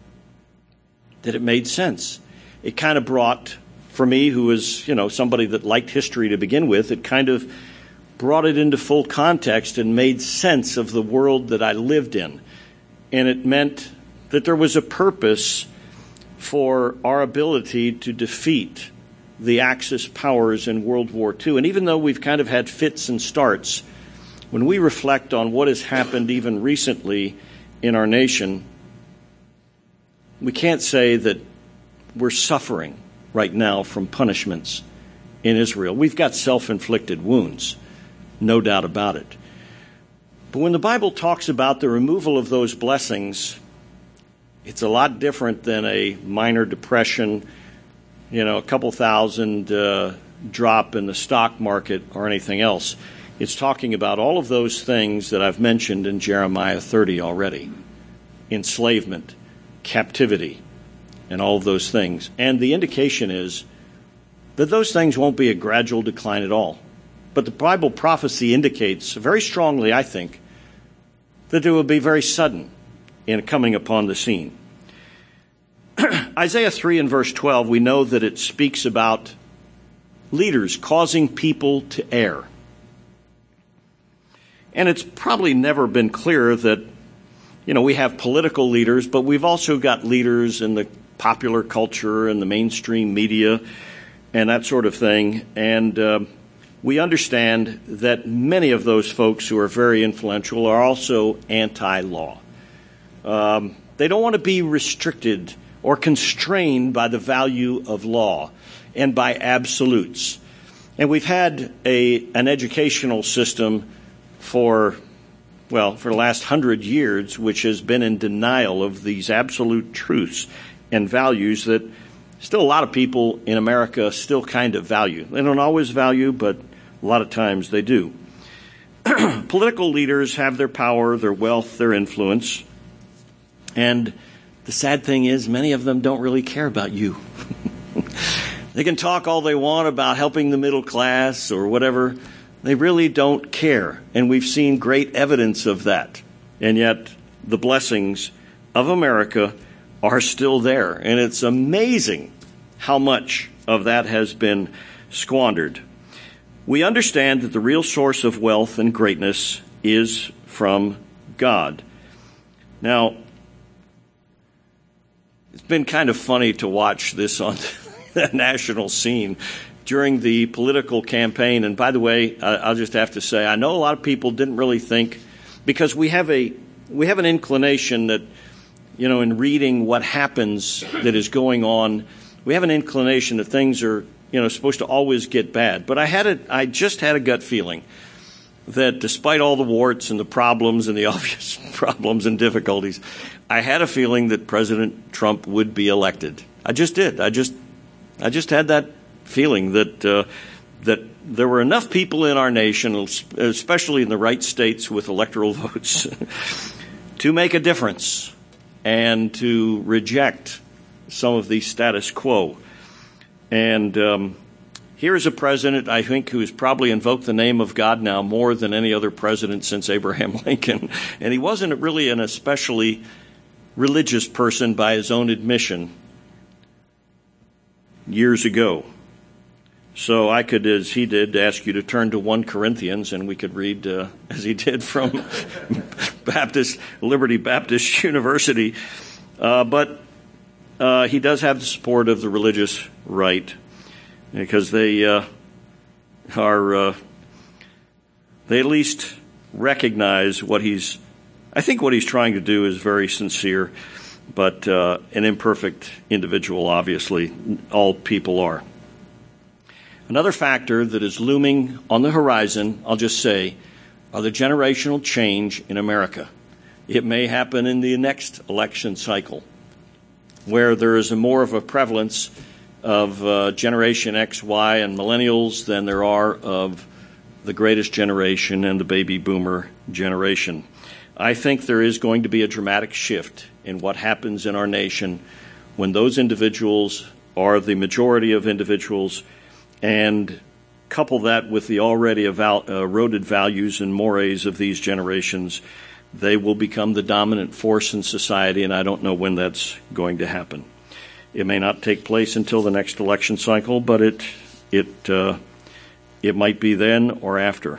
that it made sense. It kind of brought, for me, who was, you know, somebody that liked history to begin with, it kind of brought it into full context and made sense of the world that I lived in. And it meant that there was a purpose for our ability to defeat the Axis powers in World War Two. And even though we've kind of had fits and starts, when we reflect on what has happened even recently in our nation, we can't say that we're suffering right now from punishments in Israel. We've got self-inflicted wounds, no doubt about it. But when the Bible talks about the removal of those blessings, it's a lot different than a minor depression, you know, a couple thousand uh, drop in the stock market or anything else. It's talking about all of those things that I've mentioned in Jeremiah thirty already. Enslavement, captivity, and all of those things. And the indication is that those things won't be a gradual decline at all. But the Bible prophecy indicates very strongly, I think, that it will be very sudden in coming upon the scene. Isaiah three and verse twelve, we know that it speaks about leaders causing people to err. And it's probably never been clearer that, you know, we have political leaders, but we've also got leaders in the popular culture and the mainstream media and that sort of thing. And uh, we understand that many of those folks who are very influential are also anti-law. Um, they don't want to be restricted or constrained by the value of law and by absolutes. And we've had a an educational system for, well, for the last hundred years, which has been in denial of these absolute truths and values that still a lot of people in America still kind of value. They don't always value, but a lot of times they do. Political leaders have their power, their wealth, their influence. And the sad thing is, many of them don't really care about you. They can talk all they want about helping the middle class or whatever. They really don't care. And we've seen great evidence of that. And yet the blessings of America are still there. And it's amazing how much of that has been squandered. We understand that the real source of wealth and greatness is from God. Now, it's been kind of funny to watch this on the national scene during the political campaign. And by the way, I'll just have to say, I know a lot of people didn't really think, because we have a we have an inclination that, you know, in reading what happens that is going on, we have an inclination that things are, you know, supposed to always get bad. But I had a, I just had a gut feeling that despite all the warts and the problems and the obvious problems and difficulties, I had a feeling that President Trump would be elected. I just did. I just, I just had that feeling that uh, that there were enough people in our nation, especially in the right states with electoral votes, to make a difference and to reject some of the status quo. And um, here is a president, I think, who has probably invoked the name of God now more than any other president since Abraham Lincoln. And he wasn't really an especially religious person by his own admission years ago. So I could, as he did, ask you to turn to First Corinthians, and we could read, uh, as he did, from Baptist Liberty Baptist University. Uh, but uh, he does have the support of the religious right, because they uh, are, uh, they at least recognize what he's, I think what he's trying to do is very sincere, but uh, an imperfect individual, obviously. All people are. Another factor that is looming on the horizon, I'll just say, are the generational change in America. It may happen in the next election cycle, where there is a more of a prevalence of uh, Generation X, Y, and millennials than there are of the greatest generation and the baby boomer generation. I think there is going to be a dramatic shift in what happens in our nation when those individuals are the majority of individuals, and couple that with the already eval- uh, eroded values and mores of these generations, they will become the dominant force in society, and I don't know when that's going to happen. It may not take place until the next election cycle, but it it uh, it might be then or after.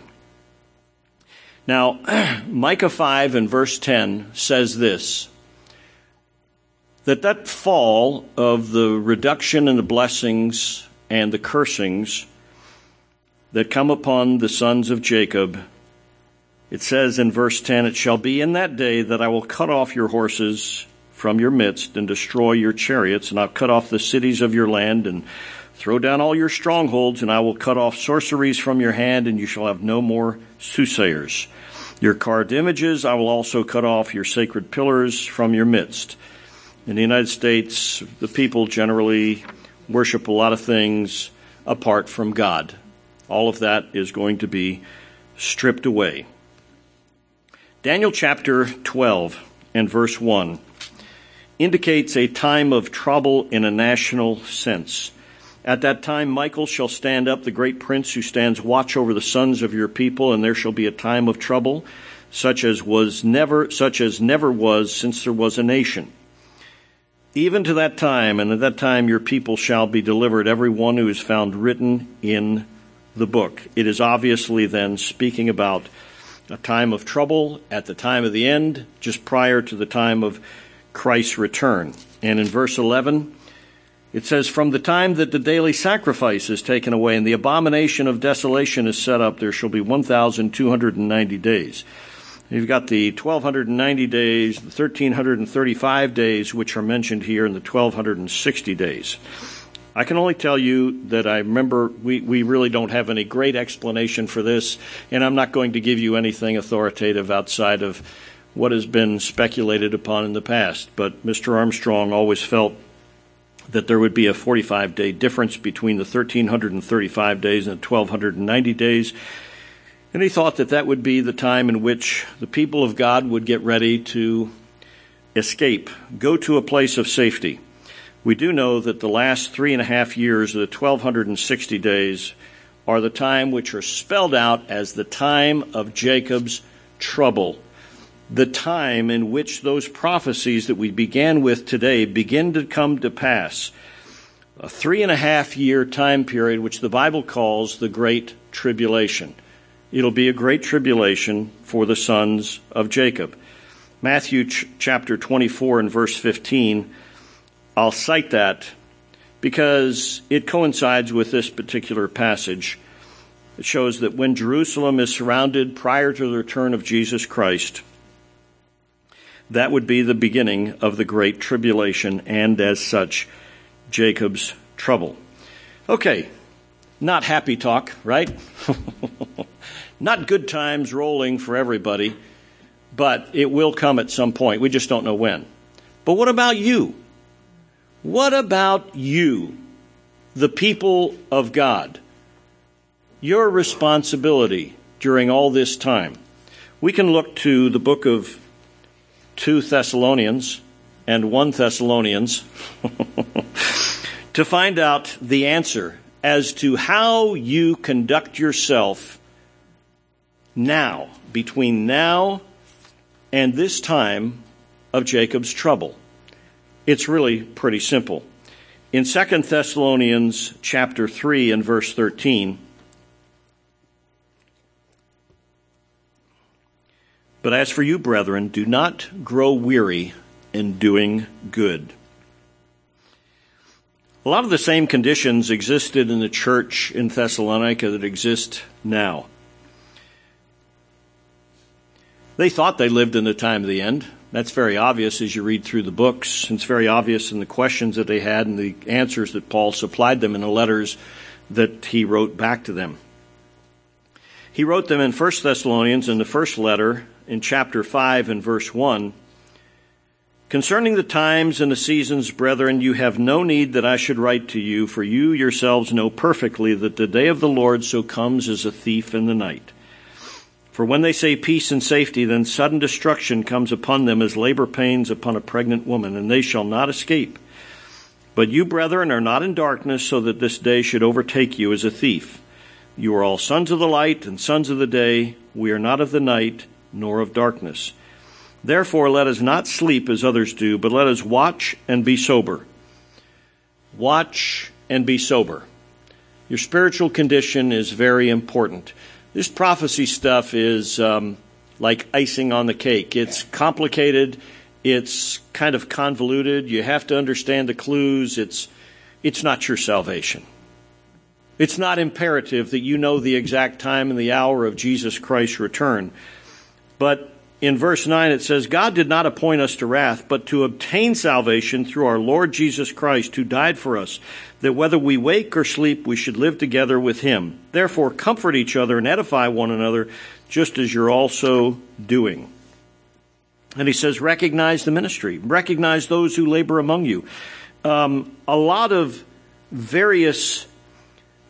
Now, Micah five and verse ten says this, that that fall of the reduction in the blessings and the cursings that come upon the sons of Jacob, it says in verse ten, "It shall be in that day that I will cut off your horses from your midst and destroy your chariots, and I'll cut off the cities of your land and throw down all your strongholds, and I will cut off sorceries from your hand, and you shall have no more soothsayers. Your carved images I will also cut off, your sacred pillars from your midst." In the United States, the people generally worship a lot of things apart from God. All of that is going to be stripped away. Daniel chapter twelve and verse one indicates a time of trouble in a national sense. At that time Michael shall stand up, the great prince who stands watch over the sons of your people, and there shall be a time of trouble, such as was never, such as never was since there was a nation. Even to that time, and at that time your people shall be delivered, every one who is found written in the book. It is obviously then speaking about a time of trouble at the time of the end, just prior to the time of Christ's return. And in verse eleven, it says, from the time that the daily sacrifice is taken away and the abomination of desolation is set up, there shall be one thousand two hundred ninety days. You've got the twelve ninety days, the one thousand three hundred thirty-five days, which are mentioned here, and the twelve sixty days. I can only tell you that I remember we, we really don't have any great explanation for this, and I'm not going to give you anything authoritative outside of what has been speculated upon in the past. But Mister Armstrong always felt that there would be a forty-five day difference between the one thousand three hundred thirty-five days and the twelve ninety days. And he thought that that would be the time in which the people of God would get ready to escape, go to a place of safety. We do know that the last three and a half years of the twelve sixty days are the time which are spelled out as the time of Jacob's trouble, the time in which those prophecies that we began with today begin to come to pass. A three and a half year time period which the Bible calls the Great Tribulation. It'll be a great tribulation for the sons of Jacob. Matthew ch- chapter twenty-four and verse fifteen, I'll cite that because it coincides with this particular passage. It shows that when Jerusalem is surrounded prior to the return of Jesus Christ, that would be the beginning of the Great Tribulation, and as such, Jacob's trouble. Okay, not happy talk, right? Not good times rolling for everybody, but it will come at some point. We just don't know when. But what about you? What about you, the people of God? Your responsibility during all this time. We can look to the book of two Thessalonians and one Thessalonians to find out the answer as to how you conduct yourself now, between now and this time of Jacob's trouble. It's really pretty simple. In Second Thessalonians chapter three and verse thirteen, but as for you, brethren, do not grow weary in doing good. A lot of the same conditions existed in the church in Thessalonica that exist now. They thought they lived in the time of the end. That's very obvious as you read through the books. It's very obvious in the questions that they had and the answers that Paul supplied them in the letters that he wrote back to them. He wrote them in First Thessalonians in the first letter in chapter five and verse one. Concerning the times and the seasons, brethren, you have no need that I should write to you, for you yourselves know perfectly that the day of the Lord so comes as a thief in the night. For when they say peace and safety, then sudden destruction comes upon them as labor pains upon a pregnant woman, and they shall not escape. But you, brethren, are not in darkness, so that this day should overtake you as a thief. You are all sons of the light and sons of the day. We are not of the night, nor of darkness. Therefore, let us not sleep as others do, but let us watch and be sober. Watch and be sober. Your spiritual condition is very important. This prophecy stuff is um, like icing on the cake. It's complicated. It's kind of convoluted. You have to understand the clues. It's it's not your salvation. It's not imperative that you know the exact time and the hour of Jesus Christ's return. But in verse nine it says, God did not appoint us to wrath, but to obtain salvation through our Lord Jesus Christ, who died for us, that whether we wake or sleep, we should live together with him. Therefore, comfort each other and edify one another, just as you're also doing. And he says, recognize the ministry. Recognize those who labor among you. Um, a lot of various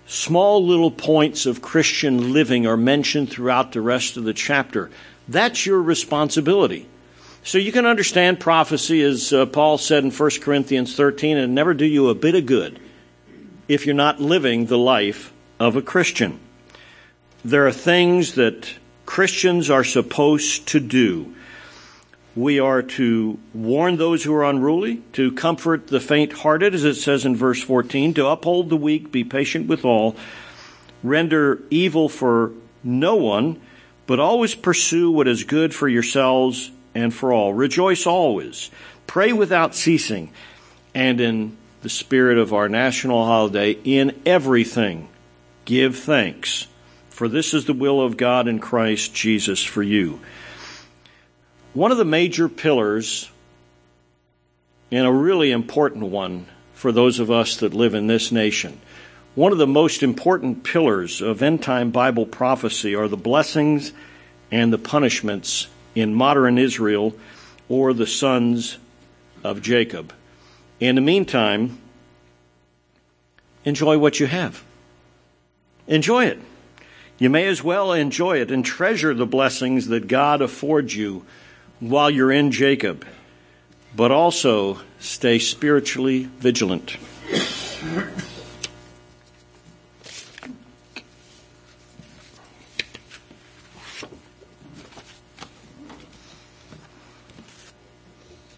small little points of Christian living are mentioned throughout the rest of the chapter. That's your responsibility. So you can understand prophecy, as uh, Paul said in First Corinthians thirteen, and never do you a bit of good if you're not living the life of a Christian. There are things that Christians are supposed to do. We are to warn those who are unruly, to comfort the faint-hearted, as it says in verse fourteen, to uphold the weak, be patient with all, render evil for no one, but always pursue what is good for yourselves and for all. Rejoice always, pray without ceasing, and in the spirit of our national holiday, in everything give thanks, for this is the will of God in Christ Jesus for you. One of the major pillars, and a really important one for those of us that live in this nation, one of the most important pillars of end-time Bible prophecy are the blessings and the punishments in modern Israel or the sons of Jacob. In the meantime, enjoy what you have. Enjoy it. You may as well enjoy it and treasure the blessings that God affords you while you're in Jacob, but also stay spiritually vigilant.